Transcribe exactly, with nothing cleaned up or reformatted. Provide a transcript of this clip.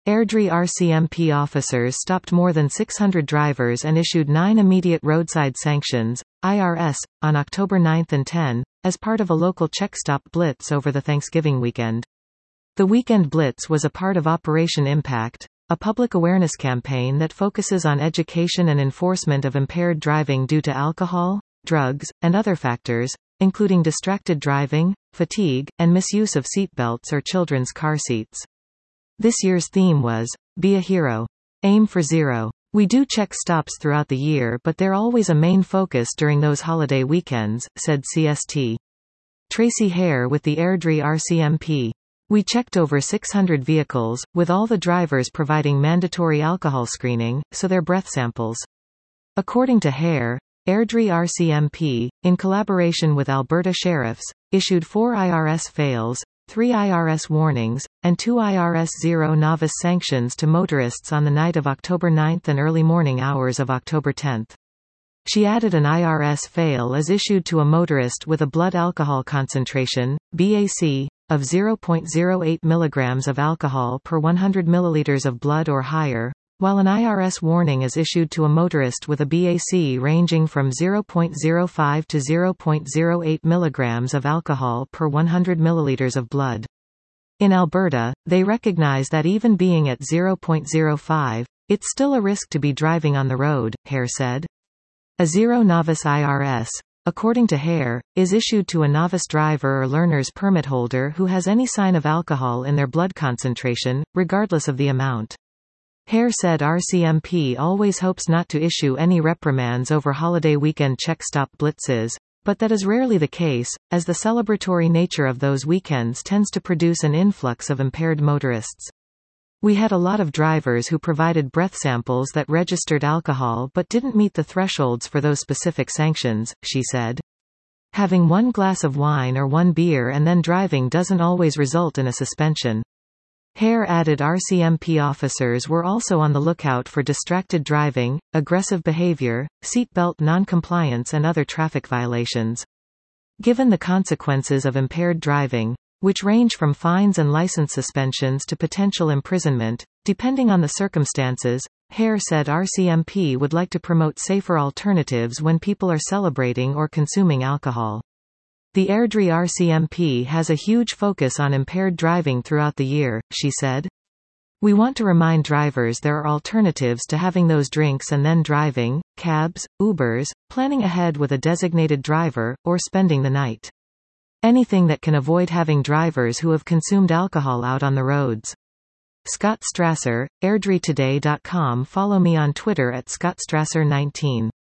Airdrie R C M P officers stopped more than six hundred drivers and issued nine immediate roadside sanctions, I R S, on October ninth and tenth, as part of a local check-stop blitz over the Thanksgiving weekend. The weekend blitz was a part of Operation Impact, a public awareness campaign that focuses on education and enforcement of impaired driving due to alcohol, drugs, and other factors, including distracted driving, fatigue, and misuse of seatbelts or children's car seats. This year's theme was, Be a Hero. Aim for Zero. We do check stops throughout the year, but they're always a main focus during those holiday weekends, said C S T. Tracy Hare with the Airdrie R C M P. We checked over six hundred vehicles, with all the drivers providing mandatory alcohol screening, so their breath samples. According to Hare, Airdrie R C M P, in collaboration with Alberta Sheriffs, issued four I R S fails, three I R S warnings, and two I R S zero novice sanctions to motorists on the night of October ninth and early morning hours of October tenth. She added an I R S fail is issued to a motorist with a blood alcohol concentration, B A C, of zero point zero eight milligrams of alcohol per one hundred milliliters of blood or higher, while an I R S warning is issued to a motorist with a B A C ranging from zero point zero five to zero point zero eight milligrams of alcohol per one hundred milliliters of blood. In Alberta, they recognize that even being at zero point zero five, it's still a risk to be driving on the road, Hare said. A zero novice I R S, according to Hare, is issued to a novice driver or learner's permit holder who has any sign of alcohol in their blood concentration, regardless of the amount. Hare said R C M P always hopes not to issue any reprimands over holiday weekend check-stop blitzes, but that is rarely the case, as the celebratory nature of those weekends tends to produce an influx of impaired motorists. We had a lot of drivers who provided breath samples that registered alcohol but didn't meet the thresholds for those specific sanctions, she said. Having one glass of wine or one beer and then driving doesn't always result in a suspension. Hare added R C M P officers were also on the lookout for distracted driving, aggressive behavior, seatbelt non-compliance and other traffic violations. Given the consequences of impaired driving, which range from fines and license suspensions to potential imprisonment, depending on the circumstances, Hare said R C M P would like to promote safer alternatives when people are celebrating or consuming alcohol. The Airdrie R C M P has a huge focus on impaired driving throughout the year, she said. We want to remind drivers there are alternatives to having those drinks and then driving, cabs, Ubers, planning ahead with a designated driver, or spending the night. Anything that can avoid having drivers who have consumed alcohol out on the roads. Scott Strasser, airdrie today dot com. Follow me on Twitter at Scott Strasser nineteen.